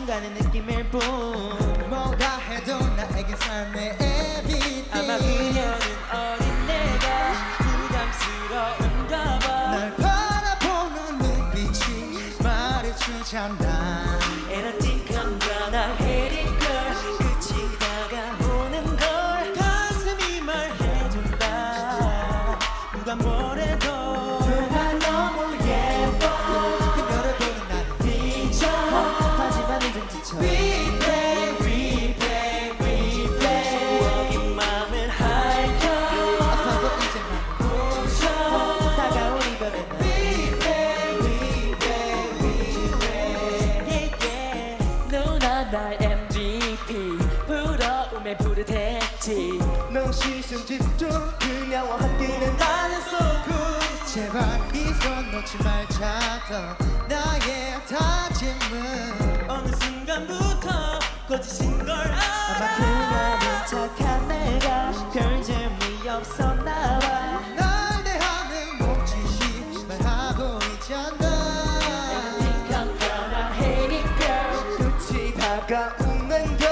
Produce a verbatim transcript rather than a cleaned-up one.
가는 느낌일 뿐 뭐라 해도 나에겐 삶의 everything 아마 그녀는 어린애가 부담스러운가 봐 날 바라보는 눈빛이 말해주잖아 에너틱한 변화 Hate it girl 끝이 다가오는 걸 가슴이 말해준다 누가 뭐래도 그가 너무 예뻐 그녀를 보는 나는 미쳐 하지만 이젠 지쳐 Replay replay replay 추억이 맘을 핥혀 아파도 이제 난 멈춰 다가온 이별의 날 Replay replay replay yeah, yeah. 누나 날 엠브이피 부러움에 부르댔지 넌 시선 집중 그녀와 함께는 나는 so good 제발 이 손 놓지 말자 더 나의 다짐은 어느 순간부터 거짓인 걸 아마 알아 그녀는 착한 내가 별 재미없었나 봐 날 대하는 몸짓이 말하고 있잖아 에너틱한 변화 Hate it girl 끝이 다가오는 걸